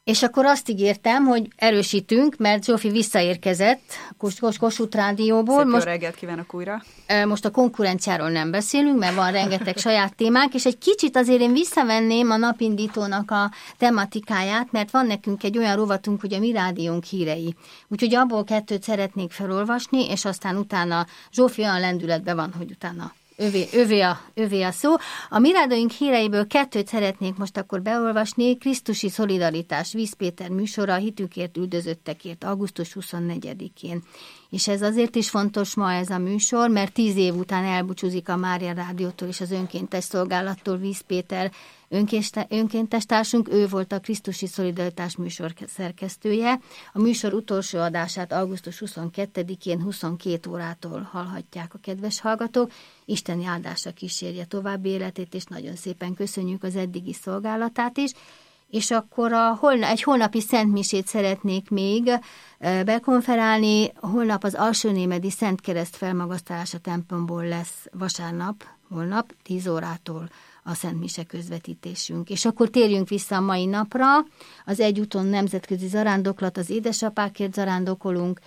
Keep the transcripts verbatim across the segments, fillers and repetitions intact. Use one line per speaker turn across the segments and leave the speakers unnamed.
És akkor azt ígértem, hogy erősítünk, mert Zsófi visszaérkezett Kos- Kossuth Rádióból.
Szép
most,
jó reggelt kívánok újra.
Most a konkurenciáról nem beszélünk, mert van rengeteg saját témánk, és egy kicsit azért én visszavenném a napindítónak a tematikáját, mert van nekünk egy olyan rovatunk, hogy a Mi Rádiónk hírei. Úgyhogy abból kettőt szeretnék felolvasni, és aztán utána Zsófi olyan lendületben van, hogy utána Övé, övé, a, övé a szó. A Mi Rádiónk híreiből kettőt szeretnék most akkor beolvasni. Krisztusi Szolidaritás Visz Péter műsora a hitükért üldözöttekért augusztus huszonnegyedikén. És ez azért is fontos ma ez a műsor, mert tíz év után elbúcsúzik a Mária Rádiótól és az önkéntes szolgálattól Visz Péter önkéntes társunk, ő volt a Krisztusi Szolidaritás műsor szerkesztője. A műsor utolsó adását augusztus huszonkettedikén huszonkét órától hallhatják a kedves hallgatók. Isteni áldásra kísérje további életét, és nagyon szépen köszönjük az eddigi szolgálatát is. És akkor a holna, egy holnapi szentmisét szeretnék még bekonferálni. Holnap az Alsónémedi Szent Kereszt felmagasztalás a templomból lesz vasárnap, holnap tíz órától a Szent Mise közvetítésünk. És akkor térjünk vissza a mai napra. Az Egyúton nemzetközi zarándoklat, az édesapákért zarándokolunk,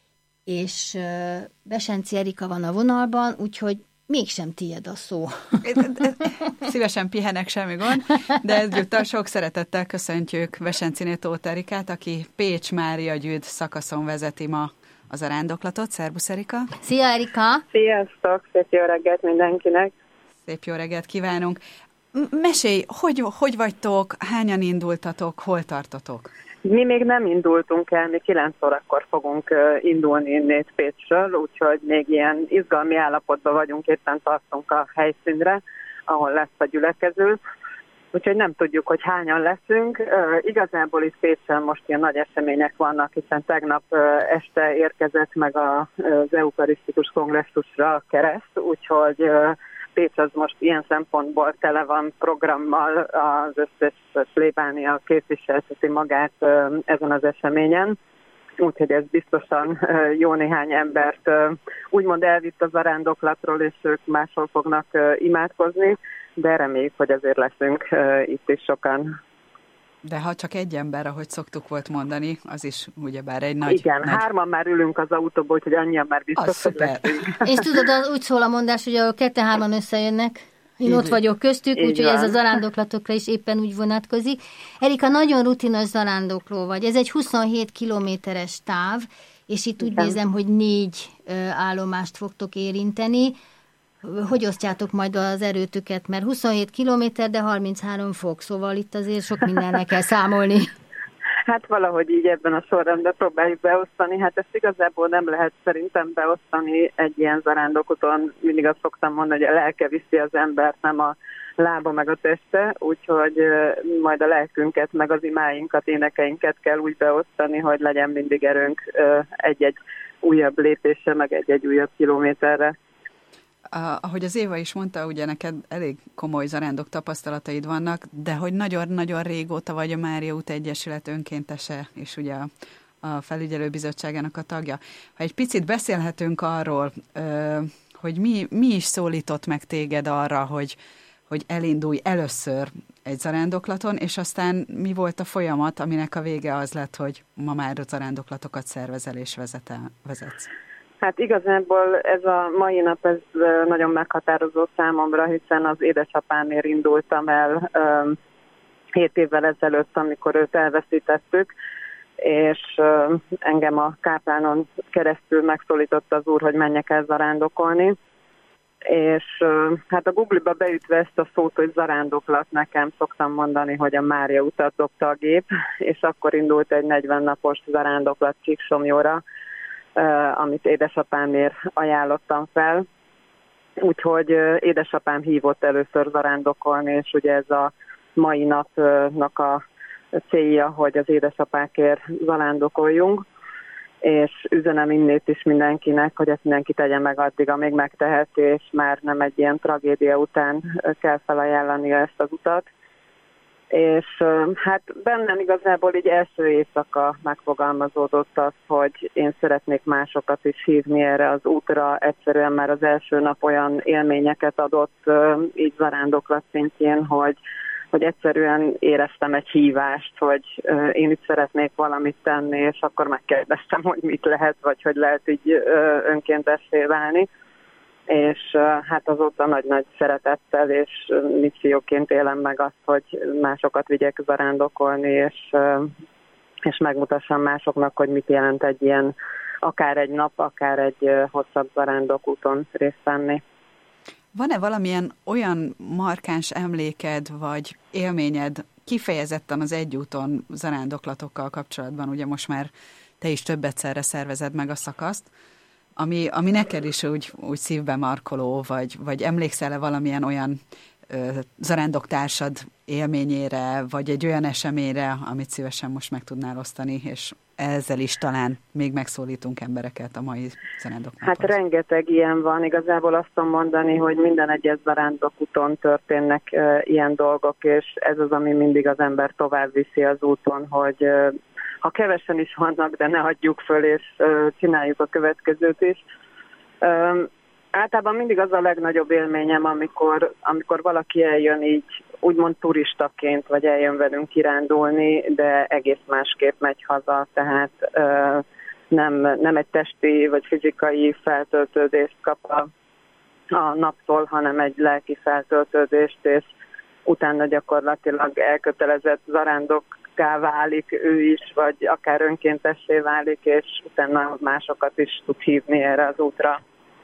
és Besenci Erika van a vonalban, úgyhogy mégsem tiéd a szó.
Szívesen pihenek, semmi gond, de egyúttal sok szeretettel köszöntjük Besenciné Tóth Erikát, aki Pécs Mária Gyüd szakaszon vezeti ma a zarándoklatot. Szerbusz, Erika!
Szia, Erika!
Sziasztok! Szép jó reggelt mindenkinek!
Szép jó reggelt kívánunk! Mesélj, hogy, hogy vagytok, hányan indultatok, hol tartotok?
Mi még nem indultunk el, mi kilenc órakor fogunk indulni innét Pécsről, úgyhogy még ilyen izgalmi állapotban vagyunk, éppen tartunk a helyszínre, ahol lesz a gyülekező. Úgyhogy nem tudjuk, hogy hányan leszünk. Igazából is Pécsen most ilyen nagy események vannak, hiszen tegnap este érkezett meg az eukarisztikus kongresszusra a kereszt, úgyhogy Pécs az most ilyen szempontból tele van programmal, az összes plébánia képviselteti magát ezen az eseményen. Úgyhogy ez biztosan jó néhány embert úgymond elvitt az zarándoklatról, és ők máshol fognak imádkozni, de reméljük, hogy azért leszünk itt is sokan.
De ha csak egy ember, ahogy szoktuk volt mondani, az is ugyebár egy nagy...
Igen,
nagy...
hárman már ülünk az autóból, úgyhogy annyian már biztos, hogy leszünk.
És tudod, az úgy szól a mondás, hogy a ketten-hárman összejönnek. Én ott vagyok köztük, úgyhogy ez a zarándoklatokra is éppen úgy vonatkozik. Erika, nagyon rutinos zarándokló vagy. Ez egy huszonhét kilométeres táv, és itt úgy nézem, hogy négy állomást fogtok érinteni. Hogy osztjátok majd az erőtöket? Mert huszonhét kilométer, de harminchárom fok, szóval itt azért sok mindennek kell számolni.
Hát valahogy így ebben a sorrendben próbáljuk beosztani. Hát ezt igazából nem lehet szerintem beosztani egy ilyen zarándokúton. Mindig azt szoktam mondani, hogy a lelke viszi az embert, nem a lába meg a teste, úgyhogy majd a lelkünket, meg az imáinkat, énekeinket kell úgy beosztani, hogy legyen mindig erőnk egy-egy újabb lépésre, meg egy-egy újabb kilométerre.
Ahogy az Éva is mondta, ugye neked elég komoly zarándok tapasztalataid vannak, de hogy nagyon-nagyon régóta vagy a Mária út Egyesület önkéntese, és ugye a, a felügyelőbizottságának a tagja. Ha egy picit beszélhetünk arról, hogy mi, mi is szólított meg téged arra, hogy, hogy elindulj először egy zarándoklaton, és aztán mi volt a folyamat, aminek a vége az lett, hogy ma már zarándoklatokat szervezel és vezetel, vezetsz.
Hát igazából ez a mai nap ez nagyon meghatározó számomra, hiszen az édesapámért indultam el um, hét évvel ezelőtt, amikor őt elveszítettük, és um, engem a káplánon keresztül megszólított az úr, hogy menjek el zarándokolni. És um, hát a Google-ba beütve ezt a szót, hogy zarándoklat, nekem szoktam mondani, hogy a Mária utat dobta a gép, és akkor indult egy negyven napos zarándoklat Csíksomlyóra, Uh, amit édesapámért ajánlottam fel. Úgyhogy uh, édesapám hívott először zarándokolni, és ugye ez a mai napnak a célja, hogy az édesapákért zarándokoljunk, és üzenem innét is mindenkinek, hogy ezt mindenki tegye meg addig, amíg megteheti, és már nem egy ilyen tragédia után kell felajánlania ezt az utat. És hát bennem igazából így első éjszaka megfogalmazódott az, hogy én szeretnék másokat is hívni erre az útra. Egyszerűen már az első nap olyan élményeket adott így zarándoklat szintjén, hogy hogy egyszerűen éreztem egy hívást, hogy én itt szeretnék valamit tenni, és akkor megkérdeztem, hogy mit lehet, vagy hogy lehet így önkéntessé válni. És hát azóta nagy-nagy szeretettel és misszióként élem meg azt, hogy másokat vigyek zarándokolni, és, és megmutassam másoknak, hogy mit jelent egy ilyen, akár egy nap, akár egy hosszabb zarándokúton részt venni.
Van-e valamilyen olyan markáns emléked, vagy élményed kifejezetten az egyúton zarándoklatokkal kapcsolatban, ugye most már te is több egyszerre szervezed meg a szakaszt, ami, ami neked is úgy, úgy szívbe markoló, vagy, vagy emlékszel-e valamilyen olyan ö, zarándoktársad élményére, vagy egy olyan eseményre, amit szívesen most meg tudnál osztani, és ezzel is talán még megszólítunk embereket a mai zarándoknaphoz.
Hát rengeteg ilyen van. Igazából azt tudom mondani, hogy minden egyes zarándokúton történnek uh, ilyen dolgok, és ez az, ami mindig az ember tovább viszi az úton, hogy uh, ha kevesen is vannak, de ne hagyjuk föl, és uh, csináljuk a következőt is. Um, általában mindig az a legnagyobb élményem, amikor, amikor valaki eljön így, úgymond turistaként, vagy eljön velünk kirándulni, de egész másképp megy haza, tehát uh, nem, nem egy testi vagy fizikai feltöltődést kap a, a naptól, hanem egy lelki feltöltődést, és utána gyakorlatilag elkötelezett zarándokká válik ő is, vagy akár önkéntessé válik, és utána másokat is tud hívni erre az útra.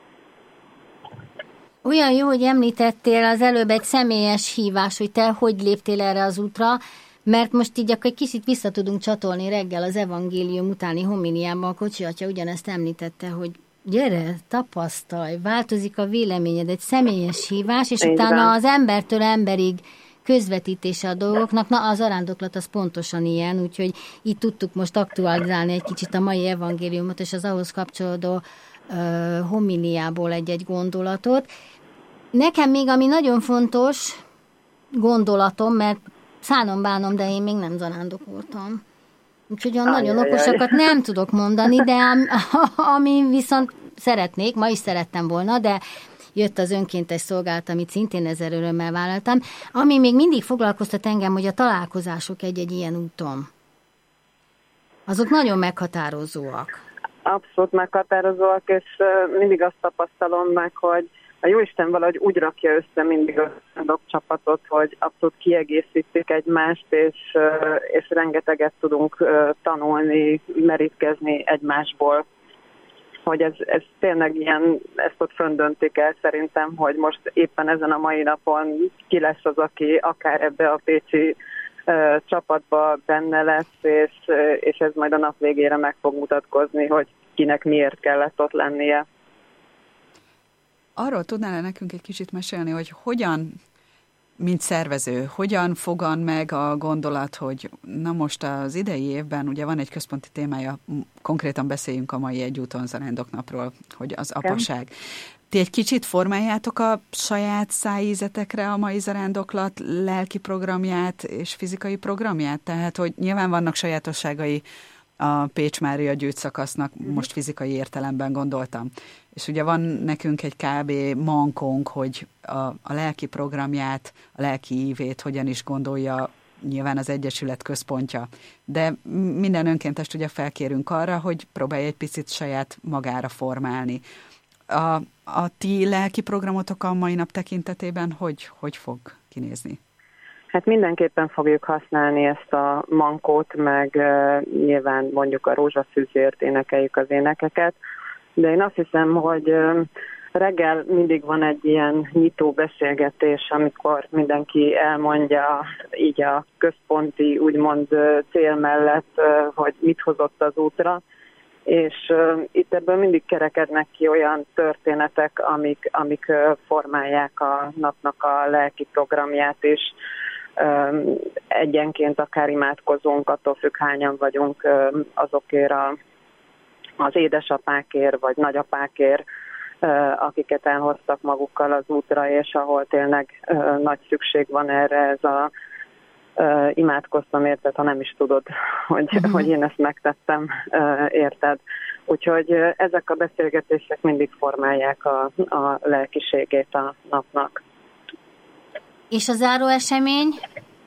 Olyan jó, hogy említettél az előbb egy személyes hívás, hogy te hogy léptél erre az útra, mert most így akkor egy kicsit vissza tudunk csatolni reggel az evangélium utáni homiliában. A Kocsi atya ugyanezt említette, hogy gyere, tapasztalj, változik a véleményed, egy személyes hívás, és utána az embertől emberig közvetítése a dolgoknak. Na, az zarándoklat az pontosan ilyen, úgyhogy itt tudtuk most aktualizálni egy kicsit a mai evangéliumot, és az ahhoz kapcsolódó uh, homiliából egy-egy gondolatot. Nekem még, ami nagyon fontos gondolatom, mert szánom-bánom, de én még nem zarándokoltam. Úgyhogy olyan nagyon okosakat nem tudok mondani, de ami viszont szeretnék, ma is szerettem volna, de jött az önkéntes szolgálat, amit szintén ezer örömmel vállaltam. Ami még mindig foglalkoztat engem, hogy a találkozások egy-egy ilyen úton. Azok nagyon meghatározóak.
Abszolút meghatározóak, és mindig azt tapasztalom meg, hogy a Jóisten valahogy úgy rakja össze mindig a csapatot, hogy abszolút kiegészítik egymást, és, és rengeteget tudunk tanulni, merítkezni egymásból. Hogy ez, ez tényleg ilyen, ezt ott föndöntik el szerintem, hogy most éppen ezen a mai napon ki lesz az, aki akár ebbe a pécsi uh, csapatba benne lesz, és, és ez majd a nap végére meg fog mutatkozni, hogy kinek miért kellett ott lennie.
Arról tudnál nekünk egy kicsit mesélni, hogy hogyan, mint szervező, hogyan fogan meg a gondolat, hogy na most az idei évben ugye van egy központi témája, konkrétan beszéljünk a mai egyúton zarándoknapról, hogy az apaság. Ti egy kicsit formáljátok a saját szájízetekre a mai zarándoklat lelki programját és fizikai programját? Tehát, hogy nyilván vannak sajátosságai a Pécs Mária gyűjtszakasznak, most fizikai értelemben gondoltam. És ugye van nekünk egy kb. Mankónk, hogy a, a lelki programját, a lelki ívét hogyan is gondolja nyilván az Egyesület központja. De minden önkéntest ugye felkérünk arra, hogy próbálj egy picit saját magára formálni. A, a ti lelki programotok a mai nap tekintetében hogy, hogy fog kinézni?
Hát mindenképpen fogjuk használni ezt a mankót, meg uh, nyilván mondjuk a rózsaszűzért énekeljük az énekeket, de én azt hiszem, hogy uh, reggel mindig van egy ilyen nyitó beszélgetés, amikor mindenki elmondja így a központi úgymond cél mellett, uh, hogy mit hozott az útra, és uh, itt ebből mindig kerekednek ki olyan történetek, amik, amik uh, formálják a napnak a lelki programját is. Egyenként akár imádkozunk, attól függ, hányan vagyunk azokért a, az édesapákért, vagy nagyapákért, akiket elhoztak magukkal az útra, és ahol tényleg nagy szükség van erre, ez a imádkoztam érted, ha nem is tudod, hogy, uh-huh. hogy én ezt megtettem, érted. Úgyhogy ezek a beszélgetések mindig formálják a, a lelkiségét a napnak.
És a záró esemény?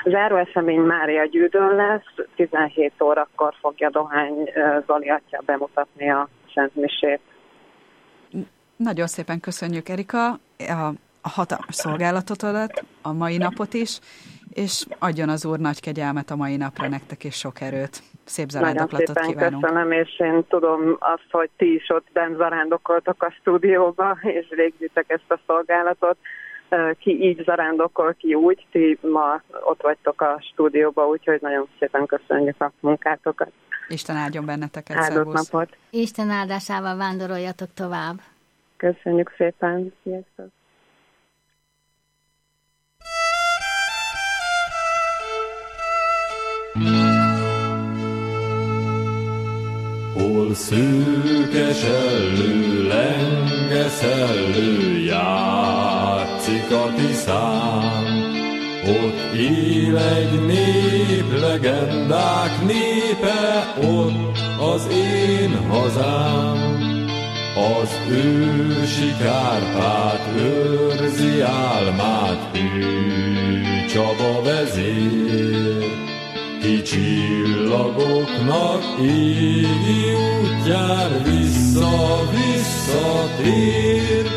záró esemény Mária Gyűdön lesz, tizenhét órakor fogja Dohány Zoli atya bemutatni a szentmisét.
Nagyon szépen köszönjük, Erika, a, a hatalmas szolgálatotodat, a mai napot is, és adjon az Úr nagy kegyelmet a mai napra nektek, és sok erőt. Szép zarándoklatot kívánunk.
Nagyon szépen köszönöm, és én tudom azt, hogy ti is ott benn zarándokoltok a stúdióba, és végzitek ezt a szolgálatot. Ki így zarándokol, ki úgy, ti ma ott vagytok a stúdióba, úgyhogy nagyon szépen köszönjük a munkátokat.
Isten áldjon benneteket,
áldott napot.
Isten áldásával vándoroljatok tovább.
Köszönjük szépen. Sziasztok.
Hol szőke sellő, lenge szellő, játszik a Tiszán. Ott él egy nép, legendák népe, ott az én hazám. Az ősi Kárpát őrzi álmát, ő Csaba vezér. Ki csillagoknak égi útjár vissza-visszatér.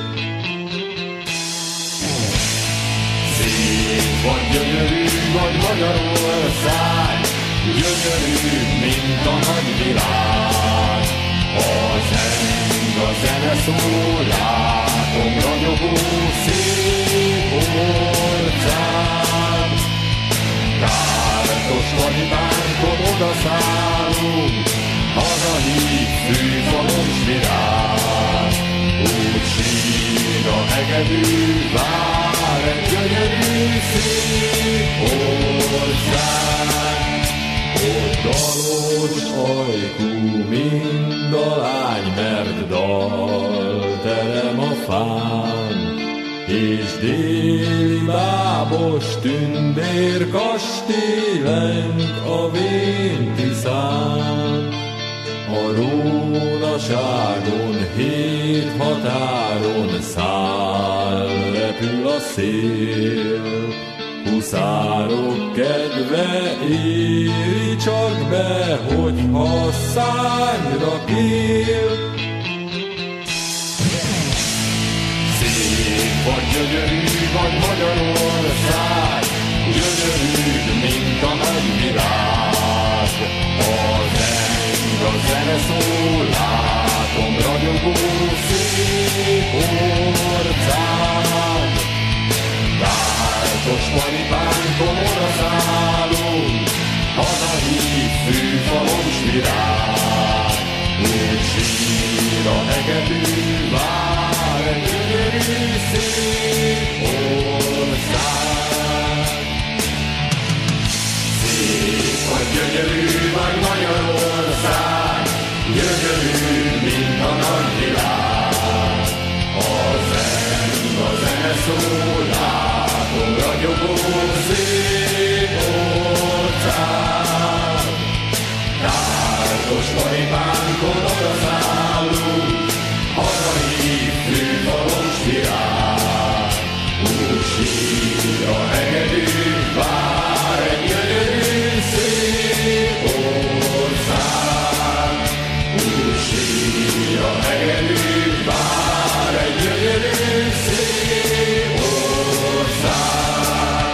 Szép vagy gyönyörű vagy Magyarország, gyönyörű, mint a nagyvilág. A zeng, a zene szól, látom ragyogó szép orcán. Kártos vagyibánkon odaszállunk, hazahív fűfalon s virág. Úgy sír a hegedű, vár egy gyönyörű szép ország. Ott dalos ajkú mind a lány, mert dal terem a fán. És déli bábos tündér kastélylenk a vén Tiszán. A rónaságon hét határon száll, repül a szél. Huszárok kedve éri csak be, hogyha szárnyra kél. Vagy gyönyörű, vagy Magyarország, gyönyörű, mint a nagyvilág. A zeng, a zene szól, látom ragyogó szép orcán. Kártos paripánkon odaszállunk, hazahív fűfalon s virág. Úgy sír a hegedű, vár egy gyönyörű szép ország. Szép vagy gyönyörű vagy Magyarország, gyönyörű, mint a nagyvilág. A zeng, a zene szól, látom ragyogó szép ország. Kártos paripánkon odaszállunk, hazahív fűfalon s virág. Úgy sír a hegedű, vár egy gyönyörű szép ország. Úgy sír a hegedű, vár egy gyönyörű szép ország.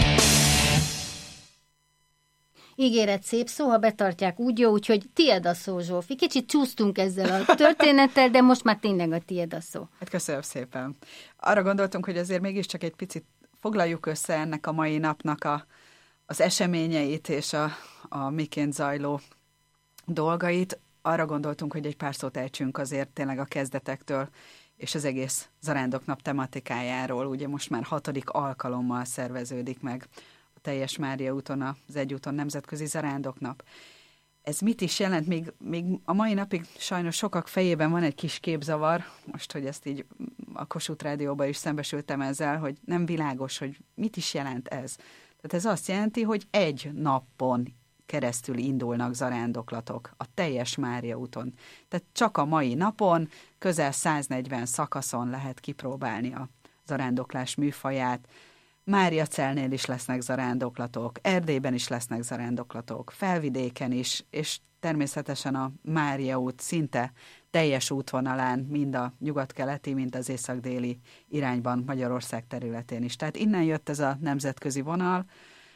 Ígéret szép szó, ha betartják, úgy jó, úgyhogy tied a szó, Zsófi. Kicsit csúsztunk ezzel a történettel, de most már tényleg a tied a szó.
Hát köszönöm szépen. Arra gondoltunk, hogy azért mégiscsak egy picit foglaljuk össze ennek a mai napnak a, az eseményeit és a, a miként zajló dolgait. Arra gondoltunk, hogy egy pár szót ejtsünk azért tényleg a kezdetektől, és az egész Zarándoknap tematikájáról. Ugye most már hatodik alkalommal szerveződik meg a Teljes Mária úton, az Egyúton Nemzetközi Zarándoknap. Ez mit is jelent? Még, még a mai napig sajnos sokak fejében van egy kis képzavar, most, hogy ezt így a Kossuth Rádióban is szembesültem ezzel, hogy nem világos, hogy mit is jelent ez. Tehát ez azt jelenti, hogy egy napon keresztül indulnak zarándoklatok a Teljes Mária úton. Tehát csak a mai napon közel száznegyven szakaszon lehet kipróbálni a zarándoklás műfaját. Máriacelnél is lesznek zarándoklatok, Erdélyben is lesznek zarándoklatok, Felvidéken is, és természetesen a Mária út szinte teljes útvonalán, mind a nyugat-keleti, mind az észak-déli irányban Magyarország területén is. Tehát innen jött ez a nemzetközi vonal.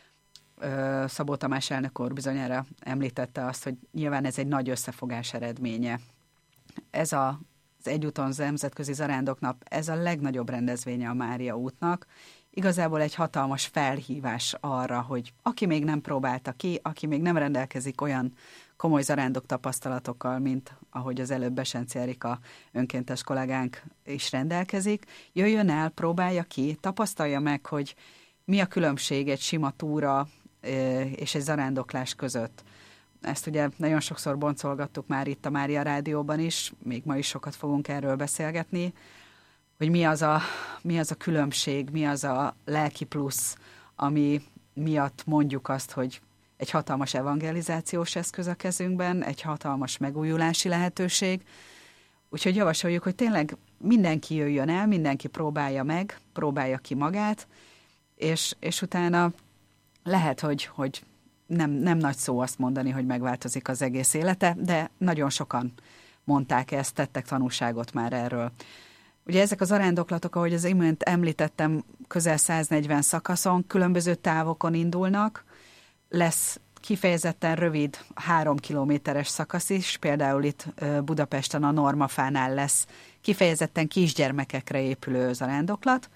Szabó Tamás elnök úr bizonyára említette azt, hogy nyilván ez egy nagy összefogás eredménye. Ez a, az Egyúton az Nemzetközi Zarándoknap, ez a legnagyobb rendezvénye a Mária útnak. Igazából egy hatalmas felhívás arra, hogy aki még nem próbálta ki, aki még nem rendelkezik olyan komoly zarándok tapasztalatokkal, mint ahogy az előbb Besenci Erika önkéntes kollégánk is rendelkezik, jöjjön el, próbálja ki, tapasztalja meg, hogy mi a különbség egy sima túra és egy zarándoklás között. Ezt ugye nagyon sokszor boncolgattuk már itt a Mária Rádióban is, még ma is sokat fogunk erről beszélgetni, hogy mi az a, mi az a különbség, mi az a lelki plusz, ami miatt mondjuk azt, hogy egy hatalmas evangelizációs eszköz a kezünkben, egy hatalmas megújulási lehetőség. Úgyhogy javasoljuk, hogy tényleg mindenki jöjjön el, mindenki próbálja meg, próbálja ki magát, és, és utána lehet, hogy, hogy nem, nem nagy szó azt mondani, hogy megváltozik az egész élete, de nagyon sokan mondták ezt, tettek tanúságot már erről. Ugye ezek az zarándoklatok, ahogy az imént említettem, közel száznegyven szakaszon, különböző távokon indulnak, lesz kifejezetten rövid három kilométeres szakasz is, például itt Budapesten a Normafánál lesz kifejezetten kisgyermekekre épülő zarándoklat,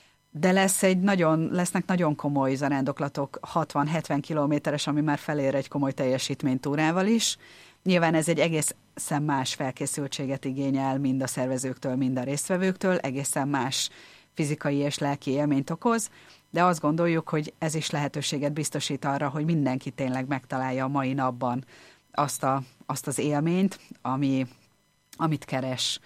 de lesz egy nagyon, lesznek nagyon komoly zarándoklatok, hatvan-hetven kilométeres, ami már felér egy komoly teljesítménytúrával is. Nyilván ez egy egészen más felkészültséget igényel mind a szervezőktől, mind a résztvevőktől, egészen más fizikai és lelki élményt okoz, de azt gondoljuk, hogy ez is lehetőséget biztosít arra, hogy mindenki tényleg megtalálja a mai napban azt, a, azt az élményt, ami, amit keres.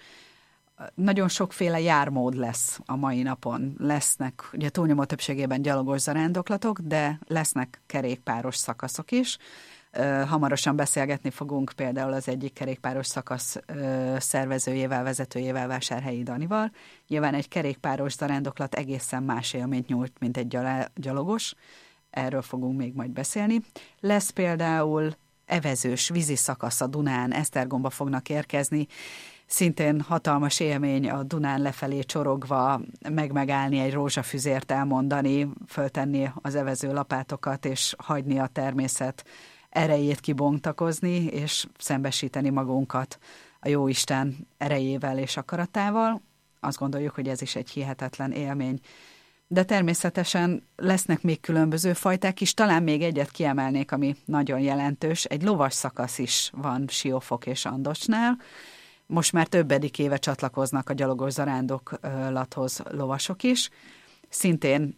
Nagyon sokféle jármód lesz a mai napon. Lesznek, ugye túlnyomó többségében gyalogos zarándoklatok, de lesznek kerékpáros szakaszok is. Hamarosan beszélgetni fogunk például az egyik kerékpáros szakasz szervezőjével, vezetőjével, Vásárhelyi Danival. Nyilván egy kerékpáros zarándoklat egészen más élményt nyújt, mint egy gyalogos. Erről fogunk még majd beszélni. Lesz például evezős vízi szakasz a Dunán, Esztergomba fognak érkezni. Szintén hatalmas élmény a Dunán lefelé csorogva megmegállni, egy rózsafüzért elmondani, föltenni az evező lapátokat, és hagyni a természet erejét kibontakozni, és szembesíteni magunkat a Jóisten erejével és akaratával. Azt gondoljuk, hogy ez is egy hihetetlen élmény. De természetesen lesznek még különböző fajták is, talán még egyet kiemelnék, ami nagyon jelentős. Egy lovas szakasz is van Siófok és Andocsnál. Most már többedik éve csatlakoznak a gyalogos zarándoklathoz lovasok is. Szintén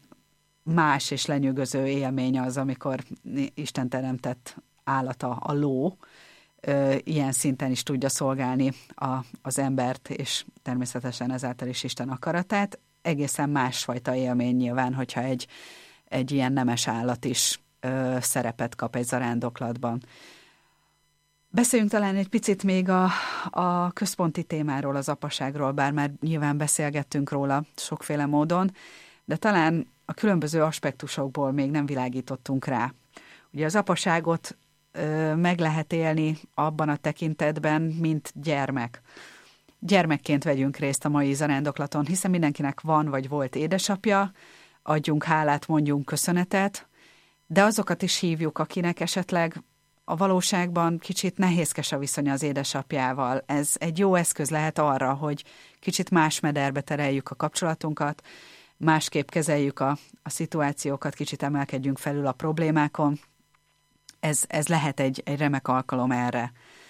más és lenyűgöző élmény az, amikor Isten teremtett állata, a ló, ilyen szinten is tudja szolgálni a, az embert, és természetesen ezáltal is Isten akaratát. Egészen másfajta élmény nyilván, hogyha egy, egy ilyen nemes állat is ö, szerepet kap egy zarándoklatban. Beszéljünk talán egy picit még a, a központi témáról, az apaságról, bár már nyilván beszélgettünk róla sokféle módon, de talán a különböző aspektusokból még nem világítottunk rá. Ugye az apaságot ö, meg lehet élni abban a tekintetben, mint gyermek. Gyermekként vegyünk részt a mai zarándoklaton, hiszen mindenkinek van vagy volt édesapja, adjunk hálát, mondjunk köszönetet, de azokat is hívjuk, akinek esetleg a valóságban kicsit nehézkes a viszonya az édesapjával. Ez egy jó eszköz lehet arra, hogy kicsit más mederbe tereljük a kapcsolatunkat, másképp kezeljük a, a szituációkat, kicsit emelkedjünk felül a problémákon. Ez, ez lehet egy, egy remek alkalom erre.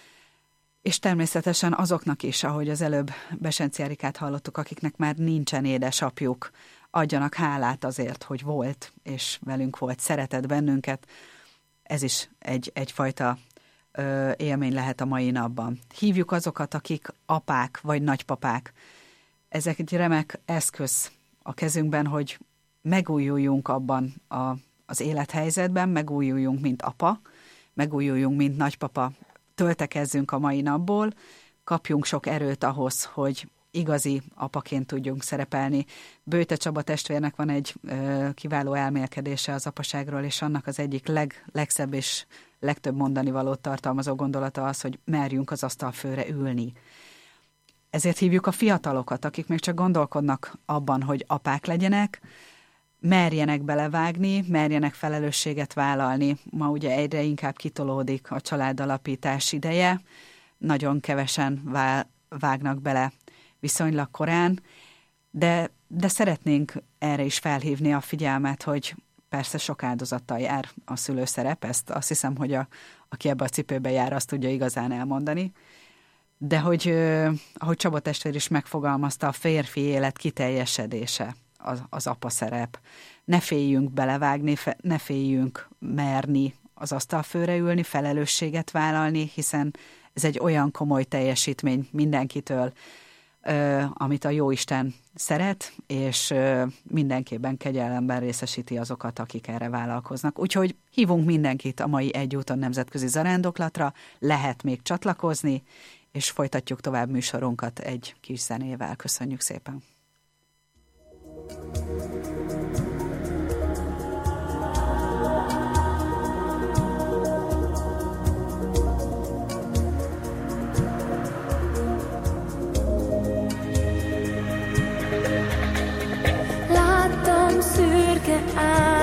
És természetesen azoknak is, ahogy az előbb Besenci Erikát hallottuk, akiknek már nincsen édesapjuk, adjanak hálát azért, hogy volt, és velünk volt, szeretett bennünket. Ez is egy, egyfajta ö, élmény lehet a mai napban. Hívjuk azokat, akik apák vagy nagypapák. Ezek egy remek eszköz a kezünkben, hogy megújuljunk abban a, az élethelyzetben, megújuljunk, mint apa, megújuljunk, mint nagypapa, töltekezzünk a mai napból, kapjunk sok erőt ahhoz, hogy igazi apaként tudjunk szerepelni. Böjte Csaba testvérnek van egy ö, kiváló elmélkedése az apaságról, és annak az egyik leg, legszebb és legtöbb mondani valót tartalmazó gondolata az, hogy merjünk az asztalfőre ülni. Ezért hívjuk a fiatalokat, akik még csak gondolkodnak abban, hogy apák legyenek, merjenek belevágni, merjenek felelősséget vállalni. Ma ugye egyre inkább kitolódik a családalapítás ideje, nagyon kevesen vágnak bele viszonylag korán, de, de szeretnénk erre is felhívni a figyelmet, hogy persze sok áldozattal jár a szülőszerep, ezt azt hiszem, hogy a, aki ebbe a cipőbe jár, azt tudja igazán elmondani. De hogy, ahogy Csaba testvér is megfogalmazta, a férfi élet kiteljesedése az, az apa szerep. Ne féljünk belevágni, ne féljünk merni az asztalfőre ülni, felelősséget vállalni, hiszen ez egy olyan komoly teljesítmény mindenkitől, amit a Jóisten szeret, és mindenképpen kegyelemben részesíti azokat, akik erre vállalkoznak. Úgyhogy hívunk mindenkit a mai Egy úton nemzetközi zarándoklatra, lehet még csatlakozni, és folytatjuk tovább műsorunkat egy kis zenével. Köszönjük szépen!
Láttam szürke ár